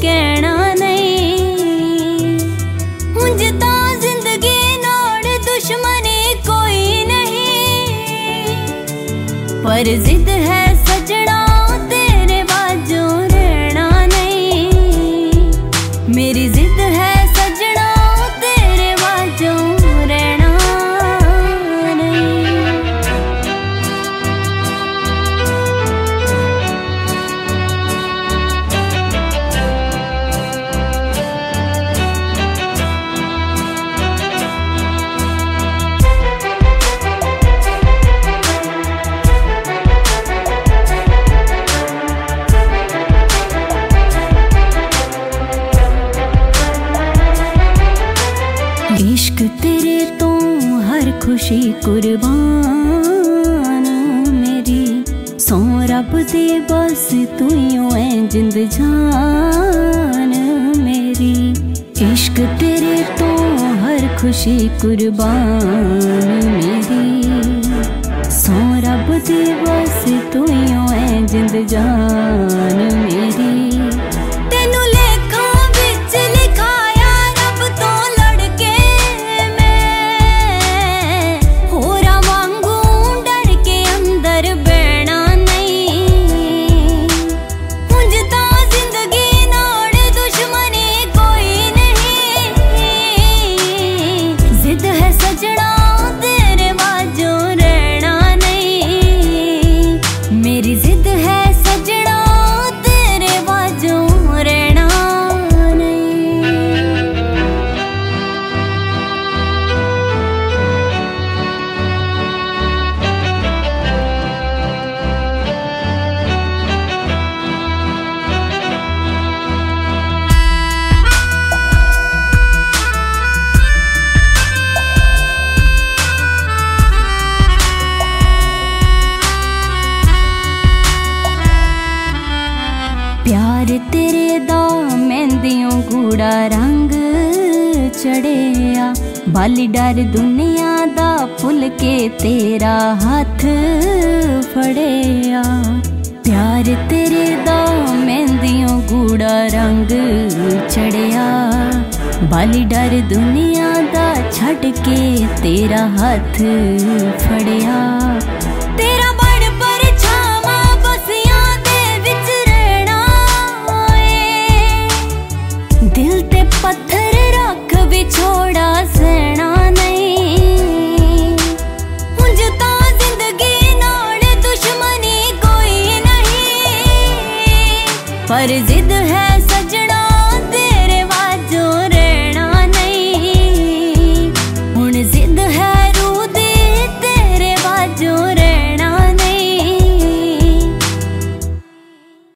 कहना नहीं। उंज तां जिंदगी नाल दुश्मनी कोई नहीं, पर जिद है सजना तेरे बाजों रहना नहीं। मेरी जिद है सजना तेरे बाजों रहना नहीं। इश्क तेरे तो हर खुशी कुर्बान मेरी, सौ रब दे बस तू है जिंद जान मेरी। इश्क तेरे तो हर खुशी कुर्बान मेरी, सौ रब दे बस तू है जिंद जान मेरी। प्यार तेरे दा मेहंदियों गूड़ा रंग चढ़िया, बाली डर दुनिया दा भुल के तेरा हाथ फड़िया। प्यार तेरे दा मेहंदियों गूड़ा रंग चढ़िया, बाली डर दुनिया दा छड़ के तेरा हाथ फड़िया। तेरा बड़ परछावां बसियां दे विच रहना है, दिल ते पत्थर रख विछोड़ा सहना नहीं। उंज तां जिंदगी नाल दुश्मनी कोई नहीं, पर जिद